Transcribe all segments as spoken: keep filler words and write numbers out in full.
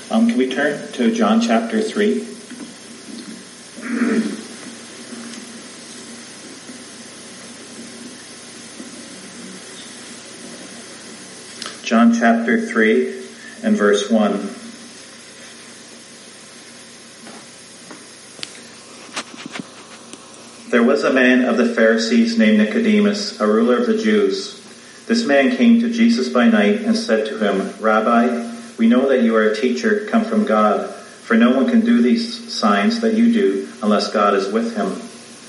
Um, can we turn to John chapter three? John chapter three and verse one. There was a man of the Pharisees named Nicodemus, a ruler of the Jews. This man came to Jesus by night and said to him, Rabbi, we know that you are a teacher come from God, for no one can do these signs that you do unless God is with him.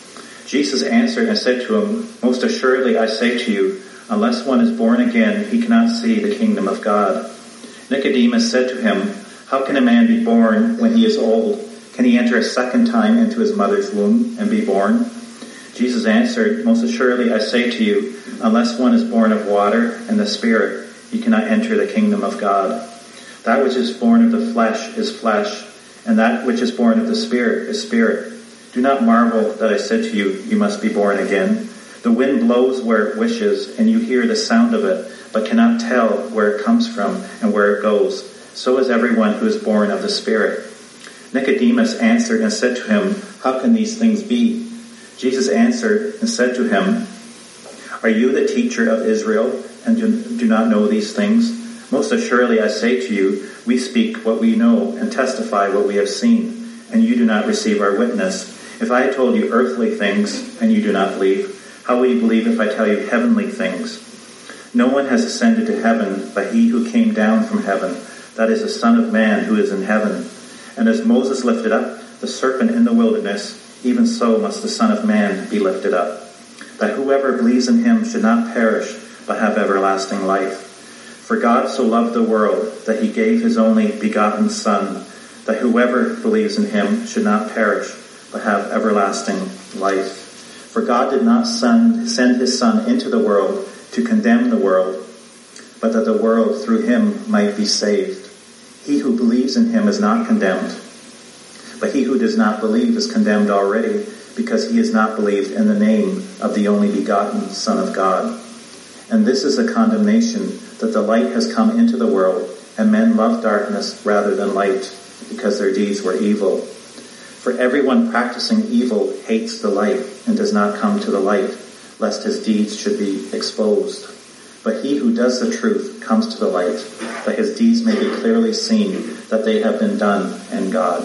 Jesus answered and said to him, Most assuredly I say to you, unless one is born again, he cannot see the kingdom of God. Nicodemus said to him, How can a man be born when he is old? Can he enter a second time into his mother's womb and be born? Jesus answered, Most assuredly I say to you, unless one is born of water and the Spirit, you cannot enter the kingdom of God. That which is born of the flesh is flesh, and that which is born of the Spirit is spirit. Do not marvel that I said to you, you must be born again. The wind blows where it wishes, and you hear the sound of it, but cannot tell where it comes from and where it goes. So is everyone who is born of the Spirit. Nicodemus answered and said to him, How can these things be? Jesus answered and said to him, Are you the teacher of Israel, and do, do not know these things? Most assuredly I say to you, we speak what we know and testify what we have seen, and you do not receive our witness. If I had told you earthly things, and you do not believe, how will you believe if I tell you heavenly things? No one has ascended to heaven but he who came down from heaven, that is the Son of Man who is in heaven. And as Moses lifted up the serpent in the wilderness, even so must the Son of Man be lifted up, that whoever believes in him should not perish, but have everlasting life. For God so loved the world that he gave his only begotten Son, that whoever believes in him should not perish, but have everlasting life. For God did not send, send his Son into the world to condemn the world, but that the world through him might be saved. He who believes in him is not condemned, but he who does not believe is condemned already, because he has not believed in the name of the only begotten Son of God. And this is the condemnation, that the light has come into the world, and men love darkness rather than light, because their deeds were evil. For everyone practicing evil hates the light, and does not come to the light, lest his deeds should be exposed. But he who does the truth comes to the light, that his deeds may be clearly seen, that they have been done in God.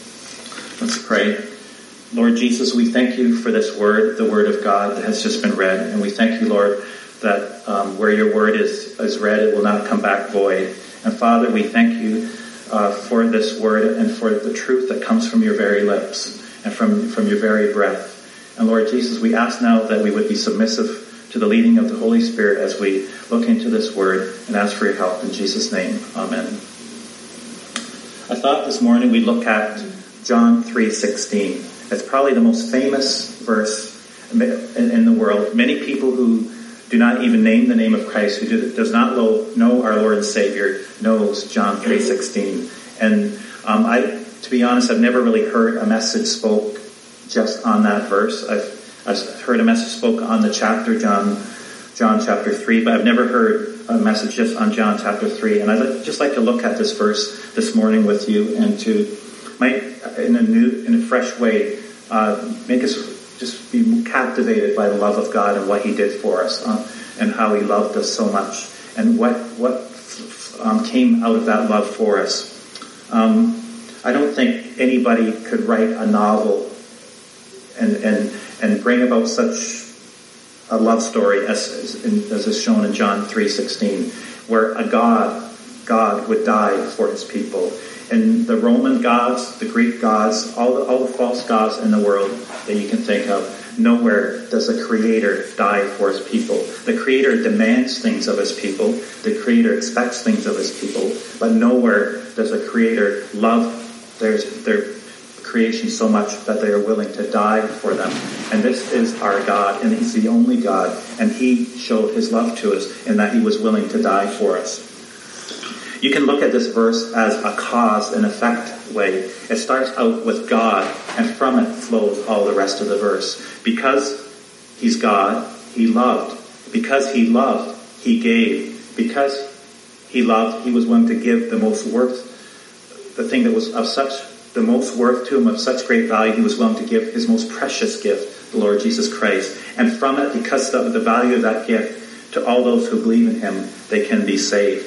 Let's pray. Lord Jesus, we thank you for this word, the word of God that has just been read. And we thank you, Lord, that um, where your word is, is read, it will not come back void. And Father, we thank you uh, for this word and for the truth that comes from your very lips and from, from your very breath. And Lord Jesus, we ask now that we would be submissive to the leading of the Holy Spirit as we look into this word and ask for your help. In Jesus' name, amen. I thought this morning we'd look at John three sixteen. It's probably the most famous verse in, in the world. Many people who do not even name the name of Christ, who do, does not know our Lord and Savior, knows John three sixteen. And um, I, to be honest, I've never really heard a message spoke just on that verse. I've I've heard a message spoke on the chapter, John, John chapter three, but I've never heard a message just on John chapter three. And I'd just like to look at this verse this morning with you and to, might, in a new, in a fresh way, uh, make us just be captivated by the love of God and what he did for us, uh, and how he loved us so much, and what, what um, came out of that love for us. Um, I don't think anybody could write a novel and, and, and bring about such a love story as, as, in, as is shown in John three sixteen, where a God, God would die for his people. And the Roman gods, the Greek gods, all the, all the false gods in the world that you can think of, nowhere does a creator die for his people. The creator demands things of his people. The creator expects things of his people. But nowhere does a creator love their, their creation so much that they are willing to die for them. And this is our God, and he's the only God. And he showed his love to us in that he was willing to die for us. You can look at this verse as a cause and effect way. It starts out with God, and from it flows all the rest of the verse. Because he's God, he loved. Because he loved, he gave. Because he loved, he was willing to give the most worth, the thing that was of such, the most worth to him, of such great value, he was willing to give his most precious gift, the Lord Jesus Christ. And from it, because of the value of that gift, to all those who believe in him, they can be saved.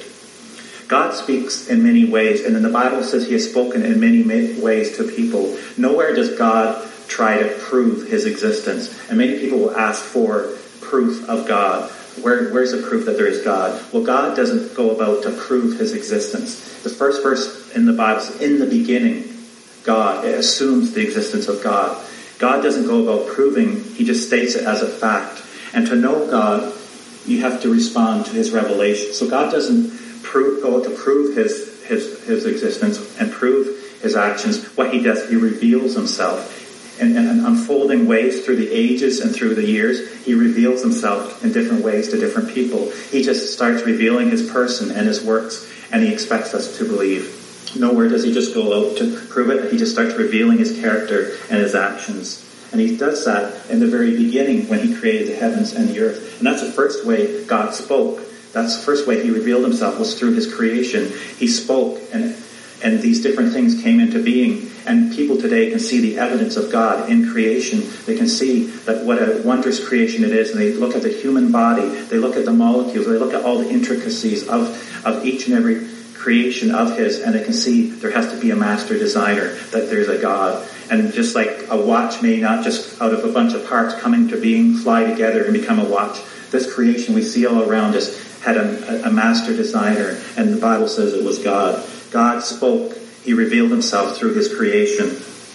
God speaks in many ways, and then the Bible says he has spoken in many ways to people. Nowhere does God try to prove his existence. And many people will ask for proof of God. Where, where's the proof that there is God? Well, God doesn't go about to prove his existence. The first verse in the Bible says, in the beginning, God. It assumes the existence of God. God doesn't go about proving, he just states it as a fact. And to know God, you have to respond to his revelation. So God doesn't prove, go to prove his, his, his existence and prove his actions. What he does, he reveals himself. In, in unfolding ways through the ages and through the years, he reveals himself in different ways to different people. He just starts revealing his person and his works, and he expects us to believe. Nowhere does he just go out to prove it. He just starts revealing his character and his actions. And he does that in the very beginning when he created the heavens and the earth. And that's the first way God spoke. That's the first way he revealed himself, was through his creation. He spoke, and and these different things came into being. And people today can see the evidence of God in creation. They can see that what a wondrous creation it is. And they look at the human body. They look at the molecules. They look at all the intricacies of, of each and every creation of his. And they can see there has to be a master designer, that there's a God. And just like a watch may not just out of a bunch of parts coming to being fly together and become a watch, this creation we see all around us had a, a master designer. And the Bible says it was God. God spoke. He revealed himself through his creation.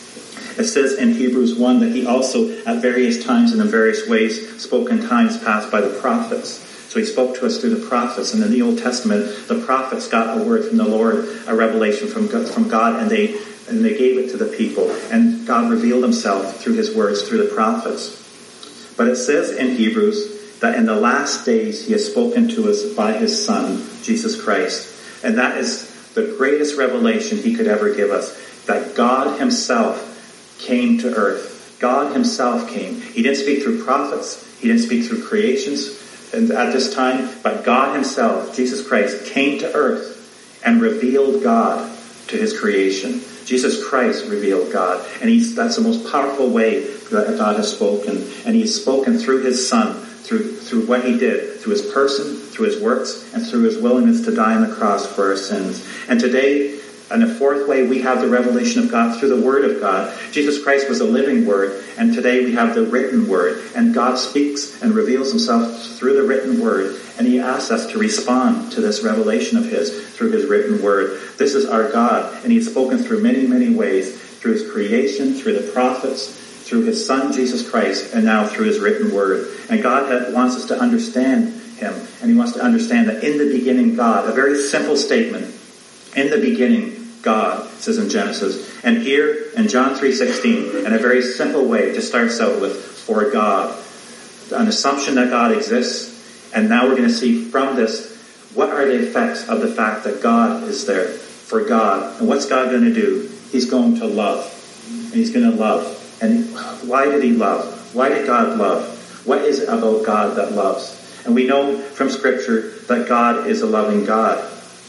It says in Hebrews one that he also at various times and in various ways spoke in times past by the prophets. So he spoke to us through the prophets. And in the Old Testament, the prophets got a word from the Lord, a revelation from God, from God, and they and they gave it to the people. And God revealed himself through his words, through the prophets. But it says in Hebrews that in the last days he has spoken to us by his Son, Jesus Christ. And that is the greatest revelation he could ever give us, that God himself came to earth. God himself came. He didn't speak through prophets. He didn't speak through creations and at this time, but God himself, Jesus Christ, came to earth and revealed God to his creation. Jesus Christ revealed God. And he's, that's the most powerful way that God has spoken. And he's spoken through his Son, through, through what he did, through his person, through his works, and through his willingness to die on the cross for our sins. And today, in the fourth way, we have the revelation of God through the Word of God. Jesus Christ was a living Word, and today we have the written Word. And God speaks and reveals himself through the written Word, and he asks us to respond to this revelation of his through his written Word. This is our God, and he's spoken through many, many ways, through his creation, through the prophets, through his Son, Jesus Christ, and now through his written Word. And God wants us to understand him, and he wants to understand that in the beginning God, a very simple statement, in the beginning God, says in Genesis. And here in John three sixteen, in a very simple way, it just starts out with, for God. An assumption that God exists, and now we're going to see from this, what are the effects of the fact that God is there, for God. And what's God going to do? He's going to love. And he's going to love. And why did he love? Why did God love? What is it about God that loves? And we know from Scripture that God is a loving God.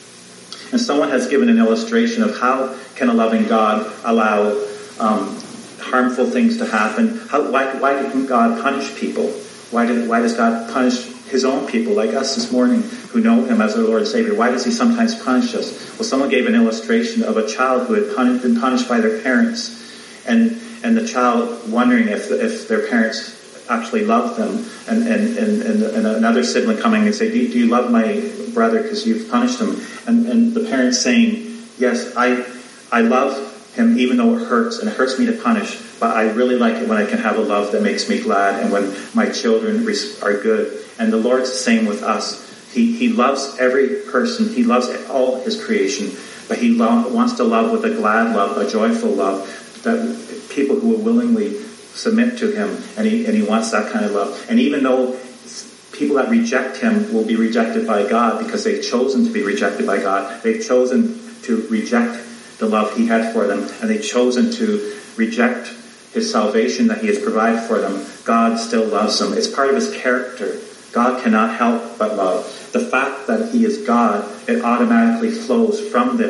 And someone has given an illustration of how can a loving God allow um, harmful things to happen. How, why, why did God punish people? Why, did, why does God punish his own people, like us this morning, who know him as our Lord and Savior? Why does he sometimes punish us? Well, someone gave an illustration of a child who had punished, been punished by their parents, and and the child wondering if if their parents actually loved them, and and, and, and, and another sibling coming and say, do, do you love my brother because you've punished him? And, and the parents saying, yes, I I love him even though it hurts, and it hurts me to punish, but I really like it when I can have a love that makes me glad, and when my children are good. And the Lord's the same with us. He He loves every person. He loves all his creation, but he lo- wants to love with a glad love, a joyful love, that people who will willingly submit to him, and he and he wants that kind of love. And even though people that reject him will be rejected by God because they've chosen to be rejected by God, they've chosen to reject the love he had for them, and they've chosen to reject his salvation that he has provided for them, God still loves them. It's part of his character. God cannot help but love. The fact that he is God, it automatically flows from this,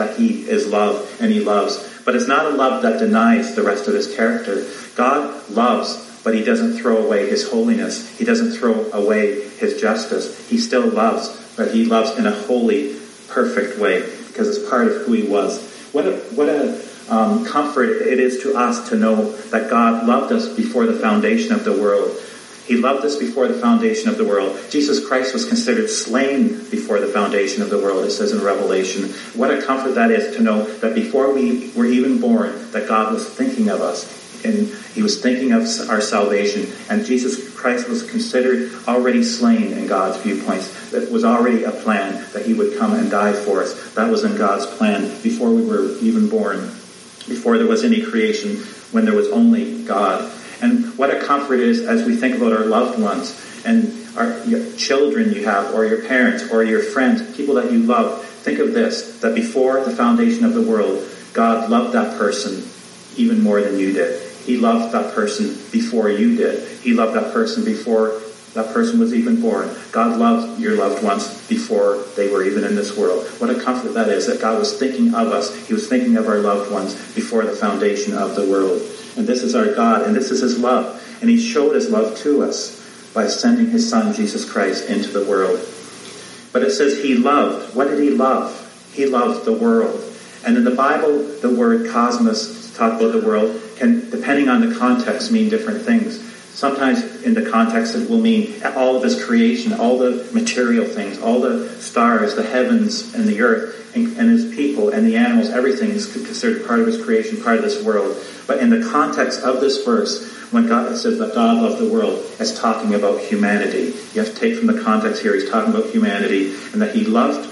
that he is love and he loves. But it's not a love that denies the rest of his character. God loves, but he doesn't throw away his holiness. He doesn't throw away his justice. He still loves, but he loves in a holy, perfect way because it's part of who he was. What a, what a um, comfort it is to us to know that God loved us before the foundation of the world. He loved us before the foundation of the world. Jesus Christ was considered slain before the foundation of the world, it says in Revelation. What a comfort that is to know that before we were even born, that God was thinking of us. And he was thinking of our salvation. And Jesus Christ was considered already slain in God's viewpoints. That was already a plan that he would come and die for us. That was in God's plan before we were even born. Before there was any creation, when there was only God. And what a comfort it is as we think about our loved ones and our your children you have, or your parents, or your friends, people that you love. Think of this, that before the foundation of the world, God loved that person even more than you did. He loved that person before you did. He loved that person before that person was even born. God loved your loved ones before they were even in this world. What a comfort that is, that God was thinking of us. He was thinking of our loved ones before the foundation of the world. And this is our God, and this is his love. And he showed his love to us by sending his son, Jesus Christ, into the world. But it says he loved. What did he love? He loved the world. And in the Bible, the word cosmos, talk about the world, can, depending on the context, mean different things. Sometimes in the context it will mean all of his creation, all the material things, all the stars, the heavens and the earth, and, and his people and the animals, everything is considered part of his creation, part of this world. But in the context of this verse, when God says that God loved the world, it's talking about humanity. You have to take from the context here, he's talking about humanity, and that he loved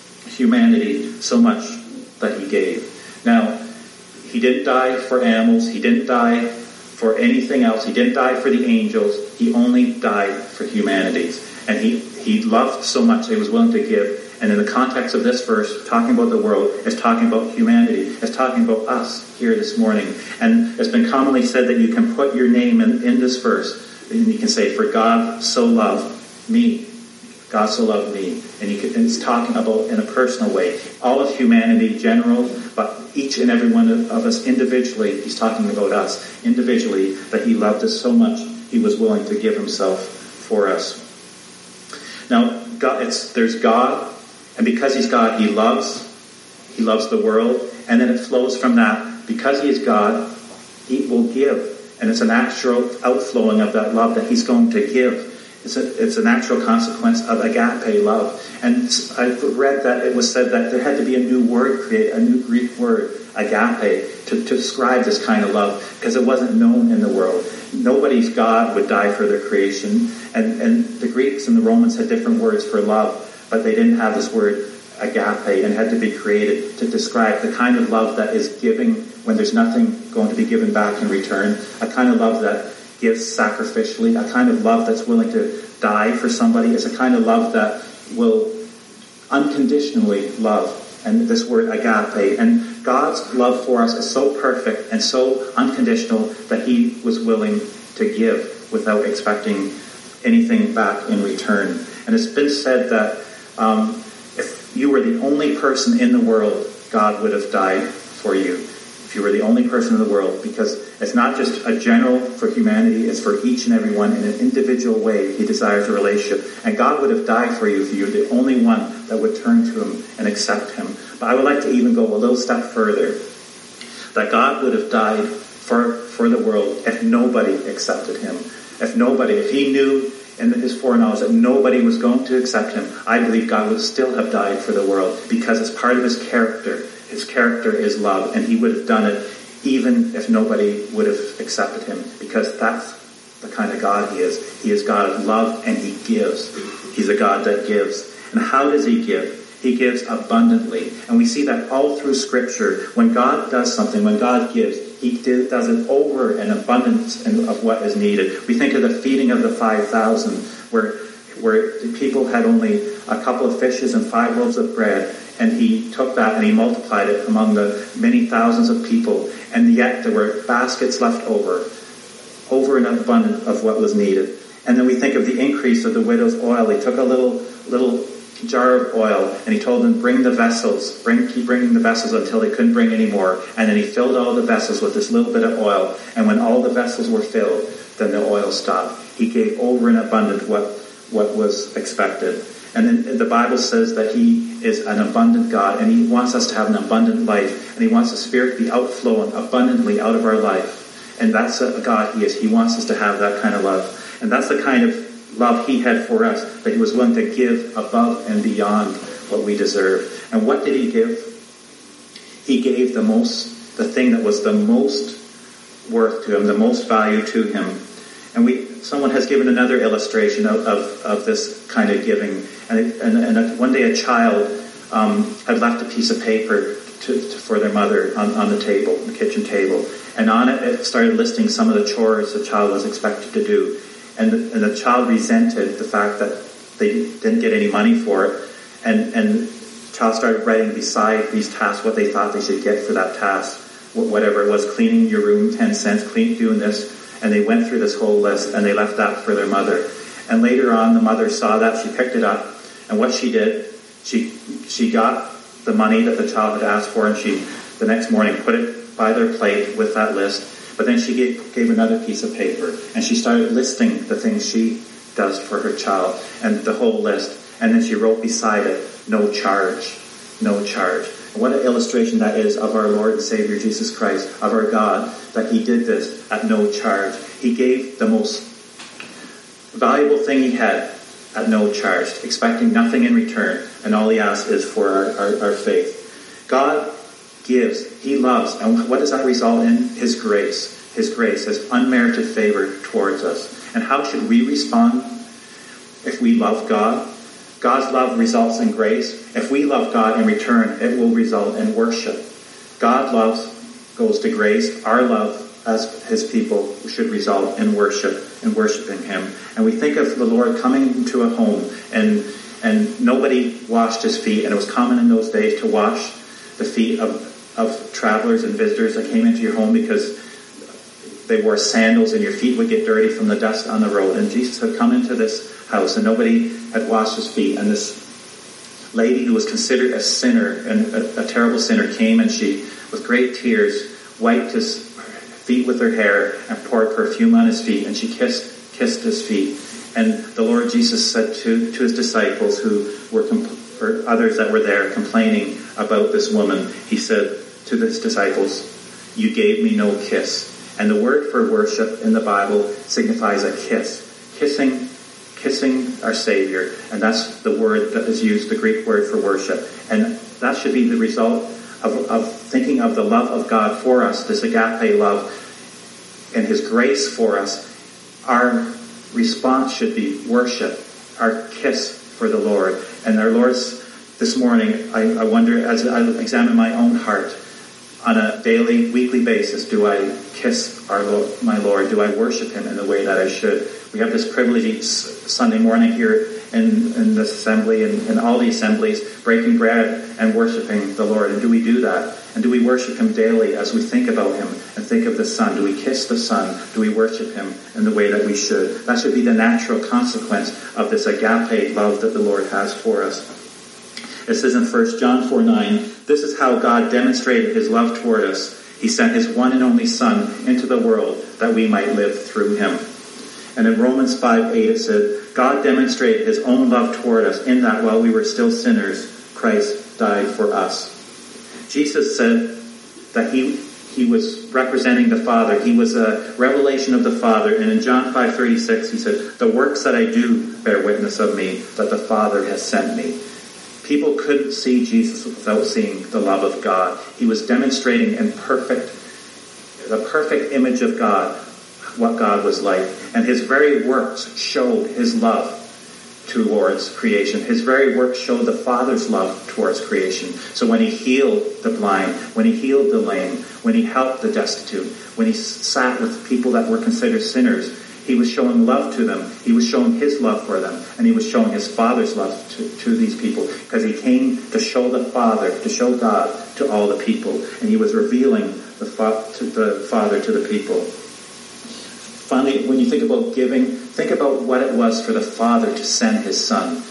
humanity so much that he gave. Now, he didn't die for animals, he didn't die for anything else, he didn't die for the angels, he only died for humanity. And he, he loved so much that he was willing to give. And in the context of this verse, talking about the world, is talking about humanity. It's talking about us here this morning. And it's been commonly said that you can put your name in, in this verse. And you can say, for God so loved me. God so loved me. And, you can, and it's talking about in a personal way. All of humanity, general, but each and every one of us individually, he's talking about us individually, that he loved us so much, he was willing to give himself for us. Now, God, it's, there's God. And because he's God, he loves, he loves the world. And then it flows from that. Because he is God, he will give. And it's a natural outflowing of that love that he's going to give. It's a, it's a natural consequence of agape love. And I've read that it was said that there had to be a new word created, a new Greek word, agape, to, to describe this kind of love, because it wasn't known in the world. Nobody's God would die for their creation. And, and the Greeks and the Romans had different words for love. But they didn't have this word agape, and had to be created to describe the kind of love that is giving when there's nothing going to be given back in return. A kind of love that gives sacrificially. A kind of love that's willing to die for somebody. It's a kind of love that will unconditionally love. And this word agape. And God's love for us is so perfect and so unconditional that he was willing to give without expecting anything back in return. And it's been said that Um, if you were the only person in the world, God would have died for you. If you were the only person in the world, because it's not just a general for humanity, it's for each and every one in an individual way. He desires a relationship. And God would have died for you if you were the only one that would turn to him and accept him. But I would like to even go a little step further. That God would have died for, for the world if nobody accepted him. If nobody, if he knew in his foreknowledge that nobody was going to accept him, I believe God would still have died for the world, because it's part of his character. His character is love, and he would have done it even if nobody would have accepted him, because that's the kind of God he is. He is God of love, and he gives. He's a God that gives. And how does he give? He gives abundantly. And we see that all through Scripture. When God does something, when God gives, he does it over an abundance of what is needed. We think of the feeding of the five thousand, where where the people had only a couple of fishes and five loaves of bread, and he took that and he multiplied it among the many thousands of people, and yet there were baskets left over, over an abundance of what was needed. And then we think of the increase of the widow's oil. He took a little little jar of oil, and he told them, bring the vessels, bring, keep bringing the vessels until they couldn't bring any more. And then he filled all the vessels with this little bit of oil. And when all the vessels were filled, then the oil stopped. He gave over and abundant what, what was expected. And then the Bible says that he is an abundant God, and he wants us to have an abundant life, and he wants the Spirit to be outflowing abundantly out of our life. And that's a God he is. He wants us to have that kind of love. And that's the kind of love he had for us, that he was willing to give above and beyond what we deserve. And what did he give? He gave the most, the thing that was the most worth to him, the most value to him. And we, someone has given another illustration of, of, of this kind of giving. And, and, and one day a child um, had left a piece of paper to, to, for their mother on, on the table, the kitchen table. And on it, it started listing some of the chores the child was expected to do. And the, and the child resented the fact that they didn't get any money for it. And, and the child started writing beside these tasks what they thought they should get for that task. Whatever it was, cleaning your room, ten cents, clean, doing this. And they went through this whole list, and they left that for their mother. And later on, the mother saw that. She picked it up. And what she did, she she got the money that the child had asked for, and she, the next morning, put it by their plate with that list. But then she gave, gave another piece of paper, and she started listing the things she does for her child, and the whole list. And then she wrote beside it, no charge, no charge. And what an illustration that is of our Lord and Savior Jesus Christ, of our God, that he did this at no charge. He gave the most valuable thing he had at no charge, expecting nothing in return, and all he asks is for our, our, our faith. God gives, he loves, and what does that result in? His grace. His grace, his unmerited favor towards us. And how should we respond if we love God? God's love results in grace. If we love God in return, it will result in worship. God loves goes to grace. Our love as his people should result in worship and worshiping him. And we think of the Lord coming into a home, and and nobody washed his feet, and it was common in those days to wash the feet of, of travelers and visitors that came into your home because they wore sandals and your feet would get dirty from the dust on the road. And Jesus had come into this house and nobody had washed his feet. And this lady who was considered a sinner and a, a terrible sinner came, and she, with great tears, wiped his feet with her hair and poured perfume on his feet, and she kissed kissed his feet. And the Lord Jesus said to, to his disciples who were, compl- or others that were there complaining about this woman, he said to his disciples, you gave me no kiss. And the word for worship in the Bible signifies a kiss. Kissing, kissing our Savior. And that's the word that is used, the Greek word for worship. And that should be the result of, of thinking of the love of God for us, this agape love, and his grace for us. Our response should be worship, our kiss for the Lord. And our Lord's, this morning, I, I wonder, as I examine my own heart, on a daily, weekly basis, do I kiss our Lord, my Lord? Do I worship him in the way that I should? We have this privilege each Sunday morning here in, in this assembly and in all the assemblies, breaking bread and worshiping the Lord. And do we do that? And do we worship him daily as we think about him and think of the Son? Do we kiss the Son? Do we worship him in the way that we should? That should be the natural consequence of this agape love that the Lord has for us. It says in First John four nine, this is how God demonstrated his love toward us. He sent his one and only Son into the world that we might live through him. And in Romans five eight it said, God demonstrated his own love toward us in that while we were still sinners, Christ died for us. Jesus said that he he was representing the Father. He was a revelation of the Father. And in John five thirty-six he said, the works that I do bear witness of me, that the Father has sent me. People couldn't see Jesus without seeing the love of God. He was demonstrating in perfect, the perfect image of God, what God was like. And his very works showed his love towards creation. His very works showed the Father's love towards creation. So when he healed the blind, when he healed the lame, when he helped the destitute, when he sat with people that were considered sinners, he was showing love to them. He was showing his love for them. And he was showing his Father's love to, to these people. Because he came to show the Father, to show God to all the people. And he was revealing the, fa- to the Father to the people. Finally, when you think about giving, think about what it was for the Father to send his Son.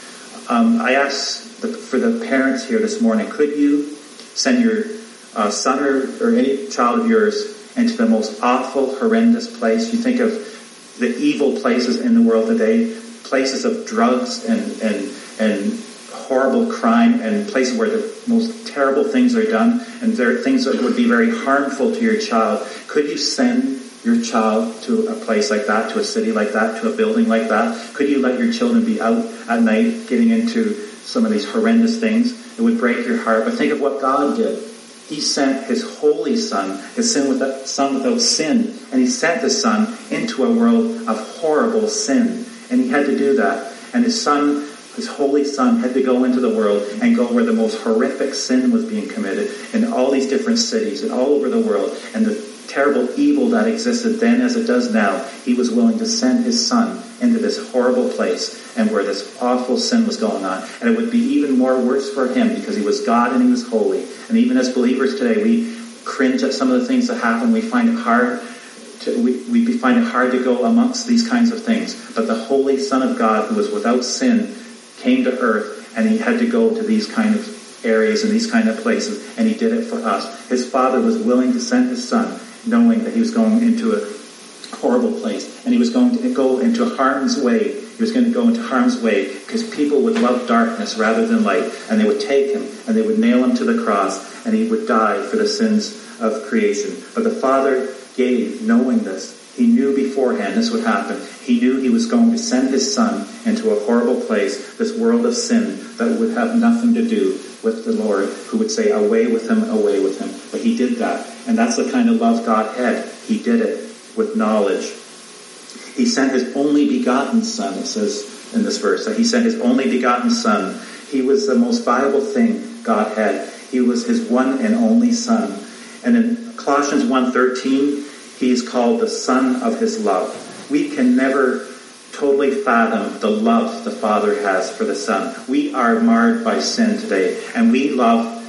Um, I asked the, for the parents here this morning, could you send your uh, son or, or any child of yours into the most awful, horrendous place? You think of the evil places in the world today, places of drugs and, and, and horrible crime, and places where the most terrible things are done, and there are things that would be very harmful to your child. Could you send your child to a place like that, to a city like that, to a building like that? Could you let your children be out at night getting into some of these horrendous things? It would break your heart. But think of what God did. He sent his holy son, his sin without, son without sin, and he sent the son into a world of horrible sin. And he had to do that. And his son, his holy son, had to go into the world and go where the most horrific sin was being committed in all these different cities and all over the world. And the terrible evil that existed then as it does now, he was willing to send his son into this horrible place and where this awful sin was going on. And it would be even more worse for him because he was God and he was holy. And even as believers today, we cringe at some of the things that happen. We find it hard to, we, we find it hard to go amongst these kinds of things. But the holy Son of God, who was without sin, came to earth, and he had to go to these kind of areas and these kind of places, and he did it for us. His Father was willing to send his son, knowing that he was going into a horrible place, and he was going to go into harm's way. He was going to go into harm's way because people would love darkness rather than light, and they would take him and they would nail him to the cross, and he would die for the sins of creation. But the Father gave, knowing this. He knew beforehand this would happen. He knew he was going to send his son into a horrible place, this world of sin that would have nothing to do with the Lord, who would say, away with him, away with him. But he did that. And that's the kind of love God had. He did it with knowledge. He sent his only begotten son, it says in this verse, that he sent his only begotten son. He was the most valuable thing God had. He was his one and only son. And in Colossians one thirteen, he is called the Son of his love. We can never totally fathom the love the Father has for the Son. We are marred by sin today, and we love,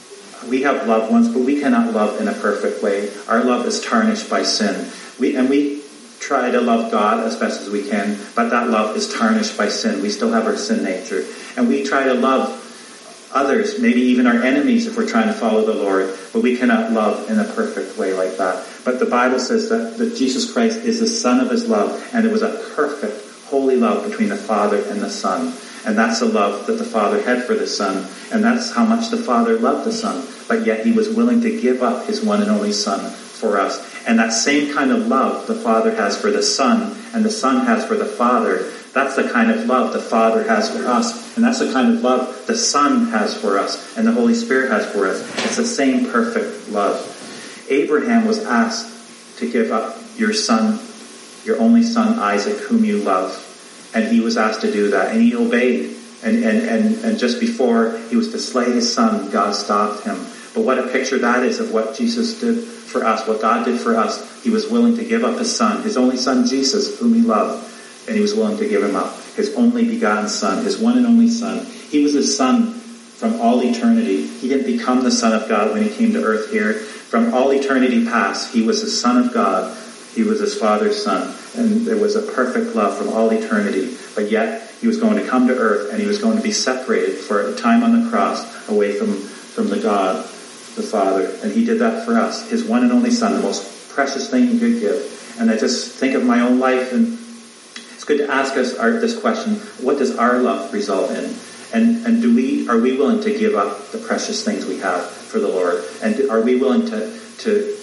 we have loved ones, but we cannot love in a perfect way. Our love is tarnished by sin. We and we try to love God as best as we can, but that love is tarnished by sin. We still have our sin nature. And we try to love others, maybe even our enemies if we're trying to follow the Lord, but we cannot love in a perfect way like that. But the Bible says that, that Jesus Christ is the Son of his love, and it was a perfect, holy love between the Father and the Son. And that's the love that the Father had for the Son, and that's how much the Father loved the Son. But yet he was willing to give up his one and only Son for us. And that same kind of love the Father has for the Son, and the Son has for the Father, that's the kind of love the Father has for us. And that's the kind of love the Son has for us, and the Holy Spirit has for us. It's the same perfect love. Abraham was asked to give up your son, your only son Isaac, whom you love. And he was asked to do that, and he obeyed. And, and, and, and just before he was to slay his son, God stopped him. But what a picture that is of what Jesus did for us, what God did for us. He was willing to give up his son, his only son Jesus, whom he loved. And he was willing to give him up. His only begotten son, his one and only son. He was his son from all eternity. He didn't become the Son of God when he came to earth here. From all eternity past, he was the Son of God. He was his Father's son. And there was a perfect love from all eternity. But yet, he was going to come to earth, and he was going to be separated for a time on the cross away from, from the God, the Father. And he did that for us. His one and only son, the most precious thing he could give. And I just think of my own life, and it's good to ask us our, this question: what does our love result in? And and do we are we willing to give up the precious things we have for the Lord? And are we willing to to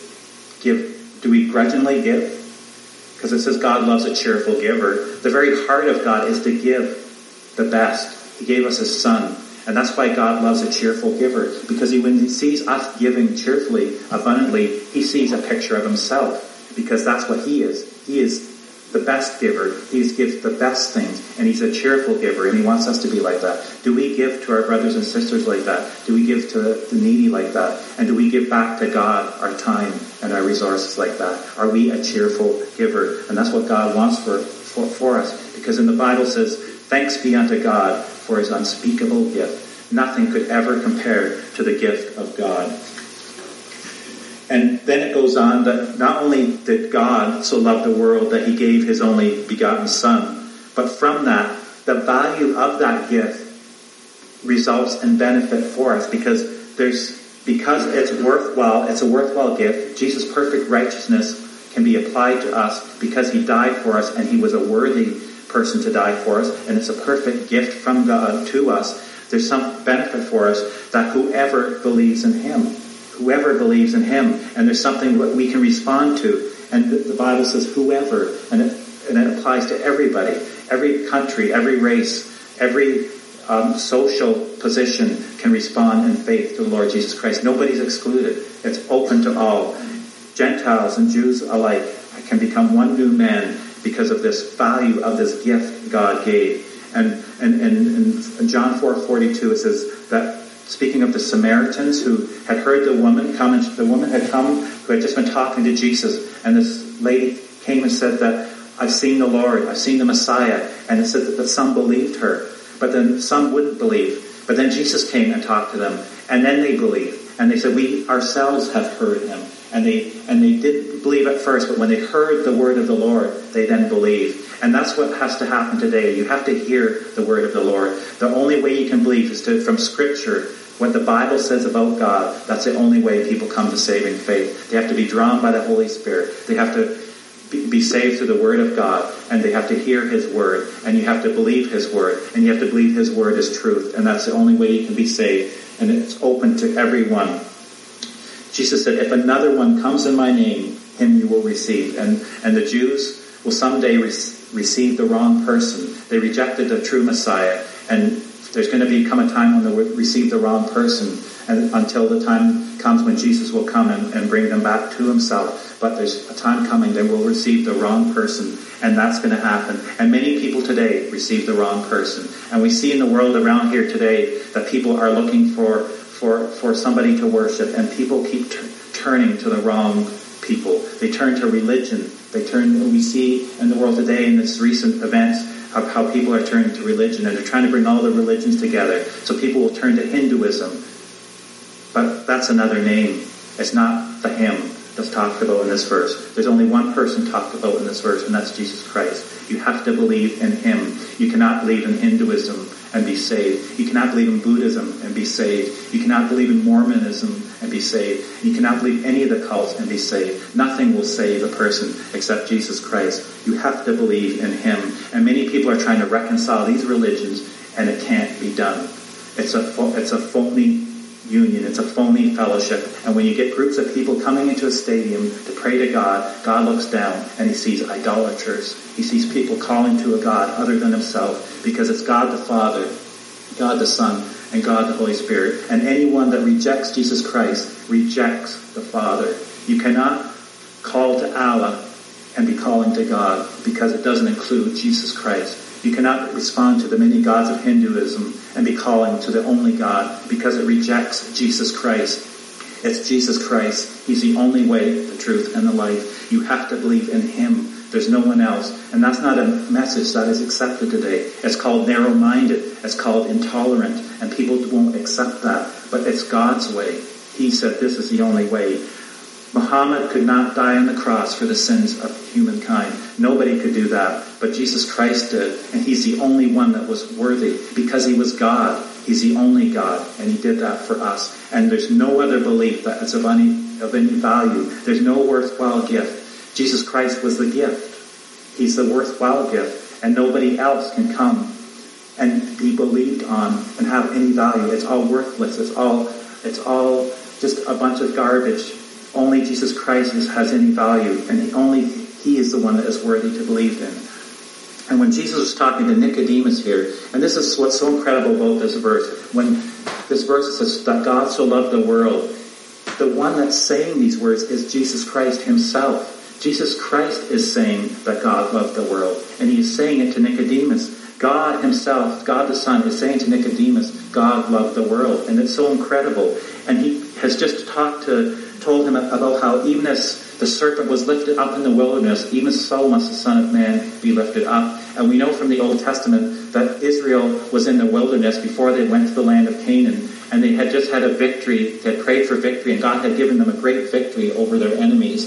give? Do we grudgingly give? Because it says God loves a cheerful giver. The very heart of God is to give the best. He gave us his Son, and that's why God loves a cheerful giver. Because he, when he sees us giving cheerfully, abundantly, he sees a picture of himself. Because that's what he is. He is the best giver. He gives the best things, and he's a cheerful giver, and he wants us to be like that. Do we give to our brothers and sisters like that? Do we give to the needy like that? And do we give back to God our time and our resources like that? Are we a cheerful giver? And that's what God wants for, for, for us. Because in the Bible says, thanks be unto God for his unspeakable gift. Nothing could ever compare to the gift of God. And then it goes on that not only did God so love the world that he gave his only begotten Son, but from that, the value of that gift results in benefit for us, because there's because it's worthwhile, it's a worthwhile gift. Jesus' perfect righteousness can be applied to us because he died for us, and he was a worthy person to die for us, and it's a perfect gift from God to us. There's some benefit for us that whoever believes in him, whoever believes in him, and there's something that we can respond to. And the Bible says whoever, and it, and it applies to everybody, every country, every race, every um, social position can respond in faith to the Lord Jesus Christ. Nobody's excluded. It's open to all. Gentiles and Jews alike can become one new man because of this value of this gift God gave. And and, and in John four forty-two it says that, speaking of the Samaritans who had heard the woman come, and the woman had come who had just been talking to Jesus, and this lady came and said that, I've seen the Lord, I've seen the Messiah, and it said that, that some believed her, but then some wouldn't believe. But then Jesus came and talked to them, and then they believed, and they said, we ourselves have heard him. And they and they didn't believe at first, but when they heard the word of the Lord, they then believed. And that's what has to happen today. You have to hear the word of the Lord. The only way you can believe is to, from Scripture, what the Bible says about God. That's the only way people come to saving faith. They have to be drawn by the Holy Spirit. They have to be, be saved through the word of God, and they have to hear his word, and you have to believe his word, and you have to believe his word is truth. And that's the only way you can be saved. And it's open to everyone. Jesus said, if another one comes in my name, him you will receive. And and the Jews will someday re- receive the wrong person. They rejected the true Messiah. And there's going to become a time when they will receive the wrong person, and until the time comes when Jesus will come and, and bring them back to himself. But there's a time coming they will receive the wrong person, and that's going to happen. And many people today receive the wrong person. And we see in the world around here today that people are looking for For, for somebody to worship, and people keep t- turning to the wrong people. They turn to religion. They turn. We see in the world today, in this recent events, of how people are turning to religion, and they're trying to bring all the religions together. So people will turn to Hinduism, but that's another name. It's not the him that's talked about in this verse. There's only one person talked about in this verse, and that's Jesus Christ. You have to believe in him. You cannot believe in Hinduism and be saved. You cannot believe in Buddhism and be saved. You cannot believe in Mormonism and be saved. You cannot believe any of the cults and be saved. Nothing will save a person except Jesus Christ. You have to believe in him. And many people are trying to reconcile these religions, and it can't be done. It's a it's a phony union. It's a phony fellowship. And when you get groups of people coming into a stadium to pray to God, God looks down and he sees idolaters. He sees people calling to a God other than himself, because it's God the Father, God the Son, and God the Holy Spirit. And anyone that rejects Jesus Christ rejects the Father. You cannot call to Allah and be calling to God, because it doesn't include Jesus Christ. You cannot respond to the many gods of Hinduism and be calling to the only God, because it rejects Jesus Christ. It's Jesus Christ. He's the only way, the truth, and the life. You have to believe in him. There's no one else. And that's not a message that is accepted today. It's called narrow-minded. It's called intolerant. And people won't accept that. But it's God's way. He said this is the only way. Muhammad could not die on the cross for the sins of humankind. Nobody could do that. But Jesus Christ did. And he's the only one that was worthy, because he was God. He's the only God. And he did that for us. And there's no other belief that is of any, of any value. There's no worthwhile gift. Jesus Christ was the gift. He's the worthwhile gift. And nobody else can come and be believed on and have any value. It's all worthless. It's all, it's all just a bunch of garbage. Only Jesus Christ has any value, and he, only he is the one that is worthy to believe in. And when Jesus was talking to Nicodemus here, and this is what's so incredible about this verse, when this verse says that God so loved the world, the one that's saying these words is Jesus Christ himself. Jesus Christ is saying that God loved the world, and he is saying it to Nicodemus. God himself, God the Son, is saying to Nicodemus, God loved the world. And it's so incredible. And he has just talked to, told him about how even as the serpent was lifted up in the wilderness, even so must the Son of Man be lifted up. And we know from the Old Testament that Israel was in the wilderness before they went to the land of Canaan. And they had just had a victory. They had prayed for victory, and God had given them a great victory over their enemies.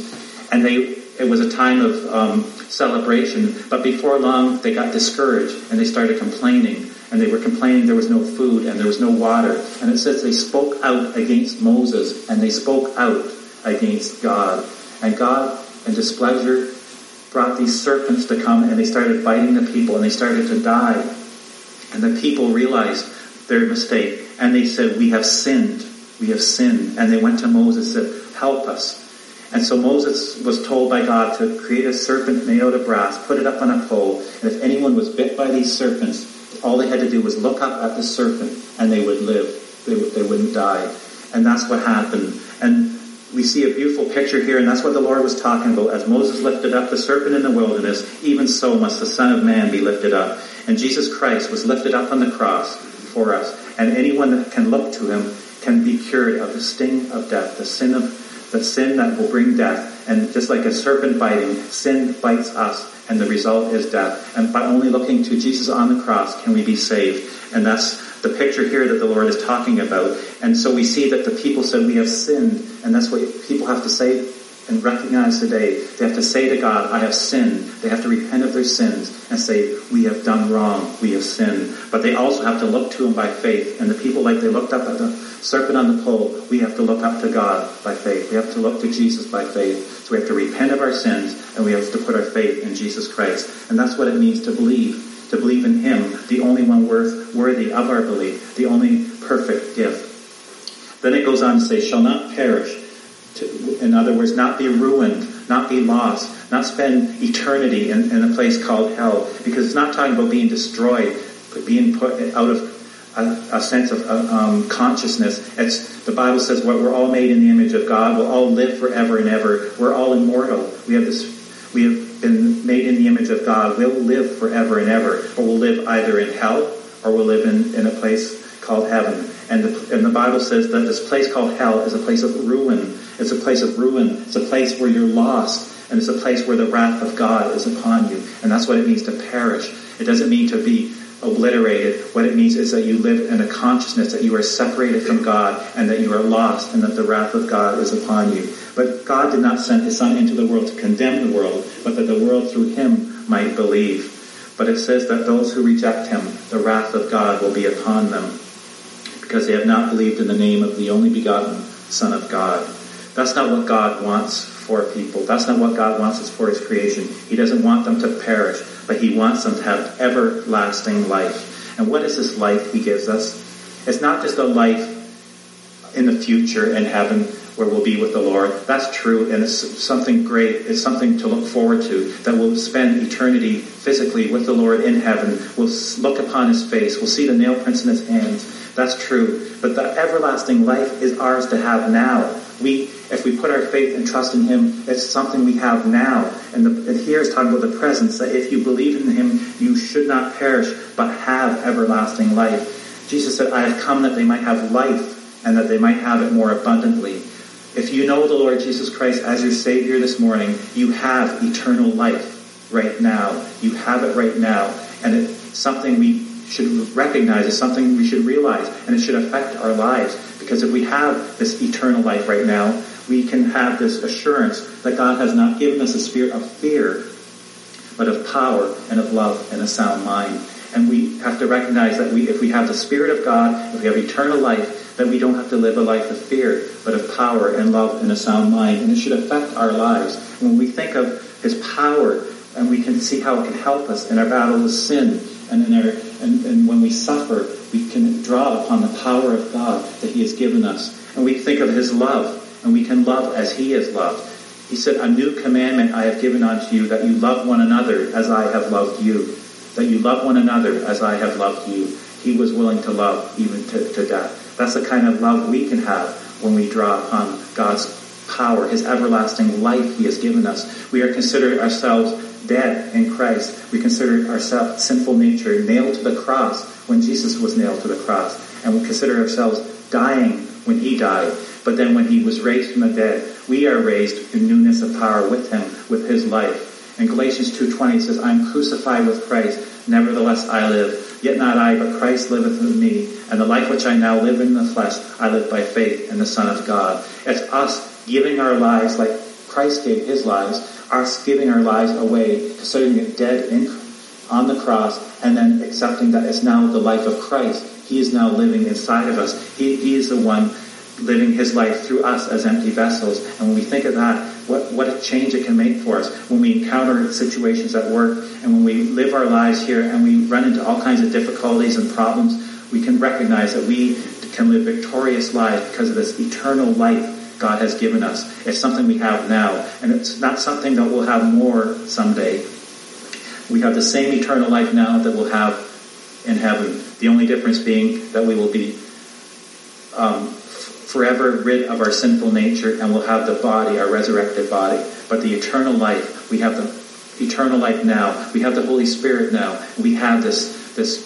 And they it was a time of um, celebration, but before long they got discouraged and they started complaining. And they were complaining there was no food and there was no water. And it says they spoke out against Moses and they spoke out against God. And God, in displeasure, brought these serpents to come and they started biting the people and they started to die. And the people realized their mistake and they said, we have sinned. We have sinned. And they went to Moses and said, help us. And so Moses was told by God to create a serpent made out of brass, put it up on a pole, and if anyone was bit by these serpents, all they had to do was look up at the serpent and they would live. They, would, they wouldn't die. And that's what happened. And we see a beautiful picture here, and that's what the Lord was talking about. As Moses lifted up the serpent in the wilderness, even so must the Son of Man be lifted up. And Jesus Christ was lifted up on the cross for us. And anyone that can look to him can be cured of the sting of death, the sin of the sin that will bring death. And just like a serpent biting, sin bites us, and the result is death. And by only looking to Jesus on the cross can we be saved. And that's the picture here that the Lord is talking about. And so we see that the people said, we have sinned. And that's what people have to say and recognize today. They have to say to God, I have sinned. They have to repent of their sins and say, we have done wrong. We have sinned. But they also have to look to him by faith. And the people, like they looked up at the serpent on the pole, we have to look up to God by faith. We have to look to Jesus by faith. So we have to repent of our sins and we have to put our faith in Jesus Christ. And that's what it means to believe. To believe in him, the only one worth, worthy of our belief, the only perfect gift. Then it goes on to say, shall not perish. To, in other words, not be ruined, not be lost, not spend eternity in, in a place called hell. Because it's not talking about being destroyed, but being put out of a, a sense of uh, um, consciousness. It's, the Bible says, well, we're all made in the image of God. We'll all live forever and ever. We're all immortal. We have this, we have been made in the image of God. We'll live forever and ever. Or we'll live either in hell or we'll live in, in a place called heaven. And the, and the Bible says that this place called hell is a place of ruin. It's a place of ruin. It's a place where you're lost. And it's a place where the wrath of God is upon you. And that's what it means to perish. It doesn't mean to be obliterated. What it means is that you live in a consciousness that you are separated from God and that you are lost and that the wrath of God is upon you. But God did not send his Son into the world to condemn the world, but that the world through him might believe. But it says that those who reject him, the wrath of God will be upon them, because they have not believed in the name of the only begotten Son of God. That's not what God wants for people. That's not what God wants for his creation. He doesn't want them to perish, but he wants them to have everlasting life. And what is this life he gives us? It's not just a life in the future in heaven where we'll be with the Lord. That's true, and it's something great. It's something to look forward to, that we'll spend eternity physically with the Lord in heaven. We'll look upon his face. We'll see the nail prints in his hands. That's true. But the everlasting life is ours to have now. We, if we put our faith and trust in him, it's something we have now. And, the, and here is talking about the presence, that if you believe in him, you should not perish, but have everlasting life. Jesus said, I have come that they might have life, and that they might have it more abundantly. If you know the Lord Jesus Christ as your Savior this morning, you have eternal life right now. You have it right now. And it's something we should recognize. It's something we should realize. And it should affect our lives. Because if we have this eternal life right now, we can have this assurance that God has not given us a spirit of fear, but of power and of love and a sound mind. And we have to recognize that we, if we have the Spirit of God, if we have eternal life, that we don't have to live a life of fear, but of power and love and a sound mind. And it should affect our lives. When we think of his power, and we can see how it can help us in our battle with sin, and in our and, and when we suffer, we can draw upon the power of God that he has given us. And we think of his love, and we can love as he is loved. He said, a new commandment I have given unto you, that you love one another as I have loved you. That you love one another as I have loved you. He was willing to love even to, to death. That's the kind of love we can have when we draw upon God's power, his everlasting life he has given us. We are considered ourselves dead in Christ. We consider ourselves sinful nature nailed to the cross when Jesus was nailed to the cross. And we consider ourselves dying when he died. But then when he was raised from the dead, we are raised in newness of power with him, with his life. In Galatians two twenty it says, I am crucified with Christ, nevertheless I live. Yet not I, but Christ liveth in me. And the life which I now live in the flesh, I live by faith in the Son of God. It's us giving our lives like Christ gave his lives, us giving our lives away, considering it dead in, on the cross, and then accepting that it's now the life of Christ. He is now living inside of us. He, he is the one living his life through us as empty vessels. And when we think of that, what, what a change it can make for us. When we encounter situations at work, and when we live our lives here, and we run into all kinds of difficulties and problems, we can recognize that we can live victorious lives because of this eternal life God has given us. It's something we have now, and it's not something that we'll have more someday. We have the same eternal life now that we'll have in heaven. The only difference being that we will be um, forever rid of our sinful nature, and we'll have the body, our resurrected body. But the eternal life, we have the eternal life now. We have the Holy Spirit now. We have this this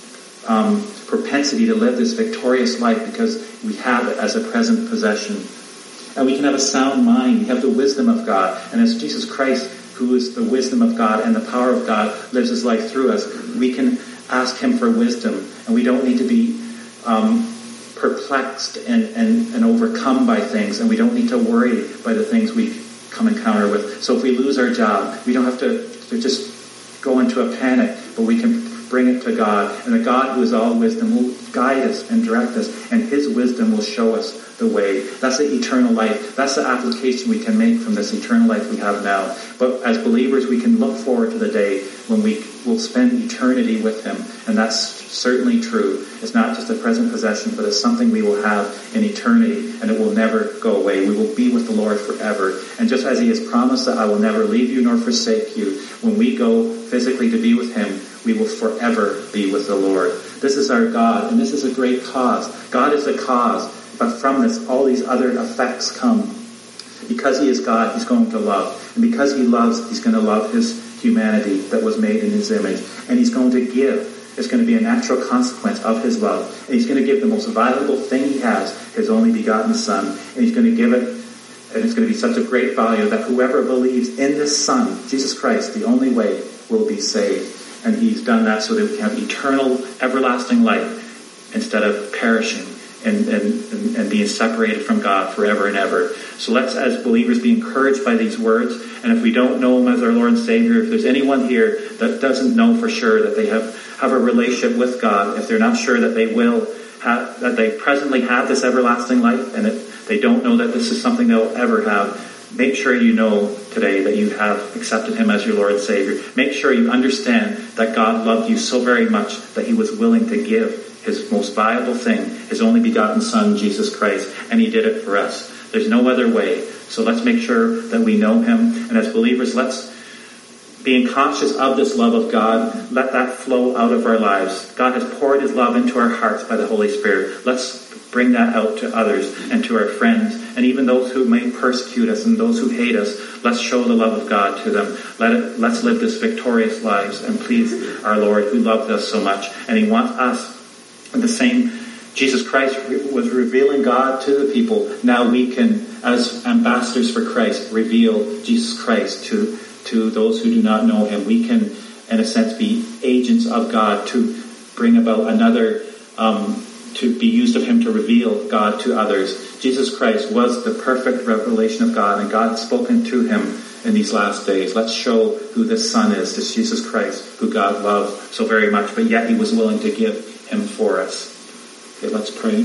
um, propensity to live this victorious life because we have it as a present possession. And we can have a sound mind. We have the wisdom of God. And as Jesus Christ, who is the wisdom of God and the power of God, lives his life through us, we can ask him for wisdom. And we don't need to be um, perplexed and, and, and overcome by things. And we don't need to worry by the things we come encounter with. So if we lose our job, we don't have to, to just go into a panic, but we can bring it to God. And the God who is all wisdom will guide us and direct us. And his wisdom will show us the way. That's the eternal life. That's the application we can make from this eternal life we have now. But as believers, we can look forward to the day when we will spend eternity with him. And that's certainly true. It's not just a present possession, but it's something we will have in eternity, and it will never go away. We will be with the Lord forever. And just as he has promised that I will never leave you nor forsake you, when we go physically to be with him, we will forever be with the Lord. This is our God, and this is a great cause. God is the cause, but from this, all these other effects come. Because he is God, he's going to love. And because he loves, he's going to love his humanity that was made in his image. And he's going to give. It's going to be a natural consequence of his love. And he's going to give the most valuable thing he has, his only begotten Son. And he's going to give it, and it's going to be such a great value that whoever believes in this Son, Jesus Christ, the only way, will be saved. And he's done that so that we can have eternal, everlasting life instead of perishing and, and, and being separated from God forever and ever. So let's, as believers, be encouraged by these words. And if we don't know him as our Lord and Savior, if there's anyone here that doesn't know for sure that they have, have a relationship with God, if they're not sure that they will have, that they presently have this everlasting life, and if they don't know that this is something they'll ever have, make sure you know today that you have accepted him as your Lord and Savior. Make sure you understand that God loved you so very much that he was willing to give his most valuable thing, his only begotten Son, Jesus Christ, and he did it for us. There's no other way. So let's make sure that we know him. And as believers, let's, being conscious of this love of God, let that flow out of our lives. God has poured his love into our hearts by the Holy Spirit. Let's bring that out to others and to our friends, and even those who may persecute us and those who hate us. Let's show the love of God to them. Let it, let's live this victorious lives and please our Lord, who loved us so much. And he wants us, the same Jesus Christ was revealing God to the people. Now we can, as ambassadors for Christ, reveal Jesus Christ to, to those who do not know him. We can, in a sense, be agents of God to bring about another, um, to be used of him to reveal God to others. Jesus Christ was the perfect revelation of God, and God had spoken to him in these last days. Let's show who this Son is, this Jesus Christ, who God loved so very much, but yet he was willing to give him for us. Okay, let's pray.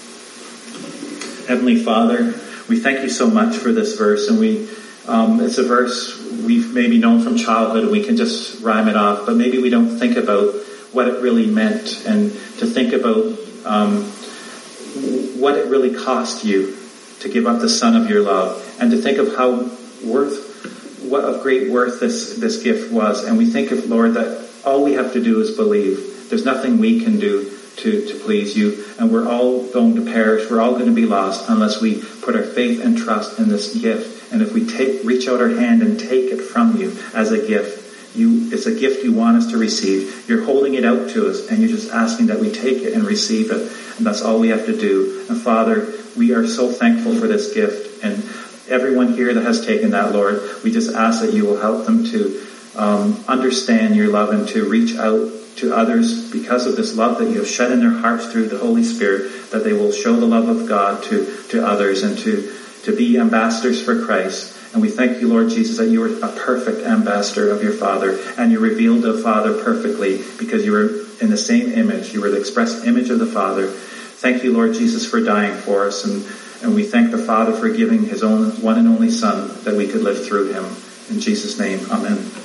Heavenly Father, we thank you so much for this verse, and we um, it's a verse we've maybe known from childhood, and we can just rhyme it off, but maybe we don't think about what it really meant, and to think about um, what it really cost you to give up the Son of your love, and to think of how worth, what of great worth this, this gift was. And we think of, Lord, that all we have to do is believe. There's nothing we can do to, to please you, and we're all going to perish. We're all going to be lost unless we put our faith and trust in this gift. And if we take, reach out our hand and take it from you as a gift, you, it's a gift you want us to receive. You're holding it out to us, and you're just asking that we take it and receive it. And that's all we have to do. And Father, we are so thankful for this gift. And everyone here that has taken that, Lord, we just ask that you will help them to um, understand your love and to reach out to others because of this love that you have shed in their hearts through the Holy Spirit, that they will show the love of God to, to others and to to be ambassadors for Christ. And we thank you, Lord Jesus, that you are a perfect ambassador of your Father, and you revealed the Father perfectly because you were in the same image. You were the express image of the Father. Thank you, Lord Jesus, for dying for us, and, and we thank the Father for giving his own one and only Son that we could live through him. In Jesus' name, amen.